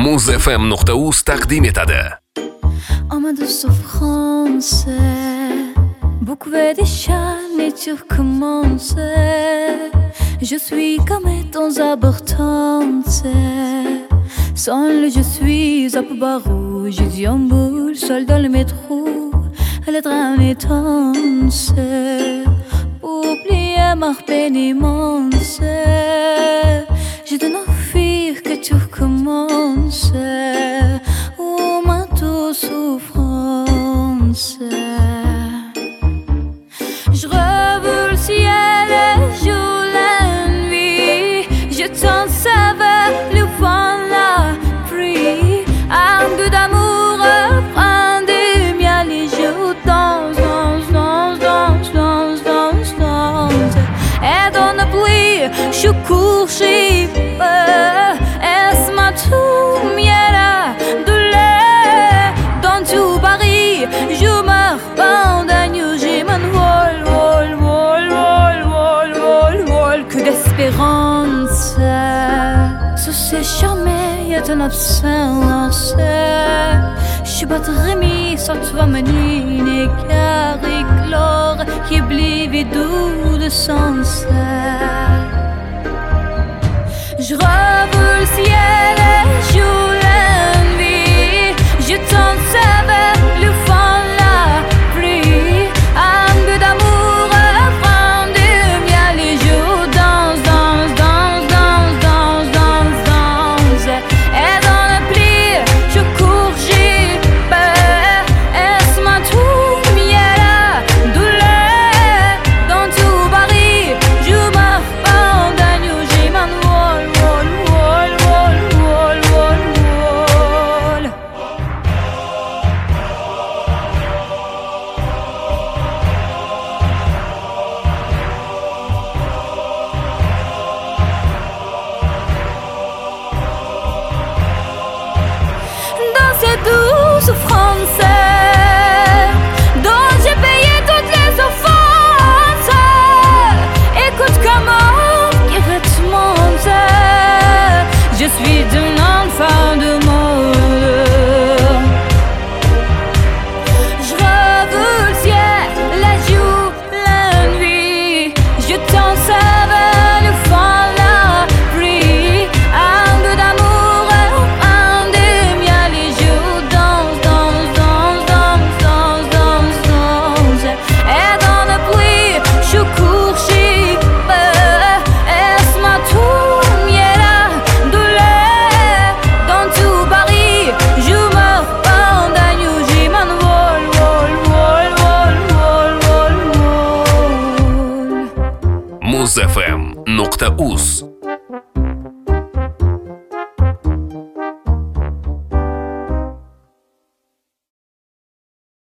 muzfm.uz taqdim etadi. Amade souffrance, beaucoup de chaînes et tu recommences. Je suis comme dans abortance. Sans le je suis à Barou, je déambule seul dans le métro. Le train est tense, oublier ma peine immense. Je donne envie que tu recommences. Oh ma douce souffrance. Je revoule le ciel et joue la nuit. Je t'en savais le vent, la pluie. Un peu d'amour prend des miens les jours. Danse, danse, danse, danse, danse, danse, danse. Et dans la pluie, je cours, j'y peux. Est-ce ma tout miela de lait dans tout Paris? Je me repends j'ai mon vol, vol, vol, vol, vol, vol, vol. Que d'espérance. Ce c'est jamais y a ton absence. Je battrai mis sur toi ma nuit car éclore qui oublie doux de sens. Je revoule le ciel et joue la nuit. Je t'en savais le vent, la pluie. Un peu d'amour prend de mien les jours. Danse, danse, danse, danse, danse, danse, danse. Et dans la pluie, je cours, j'y peux. Est-ce ma tout miela douleur dans tout Paris? Je me repends j'ai mon vol, vol, vol, vol, vol, vol, vol. Dans ces douces souffrances dont j'ai payé toutes les offenses, écoute comment qui remonte. Je suis d'un enfant de monde. Je revoule le ciel, la joue, la nuit. Je t'en savais le vent, la pluie. Un peu d'amour, un des miens les jours. Danse, danse, danse, danse, danse, danse, danse. Et dans la pluie, je cours, j'y peux. Est-ce ma tout miela douleur dans tout Paris? Je me repends j'ai mon vol, vol, vol, vol, vol, vol, vol. muzfm.uz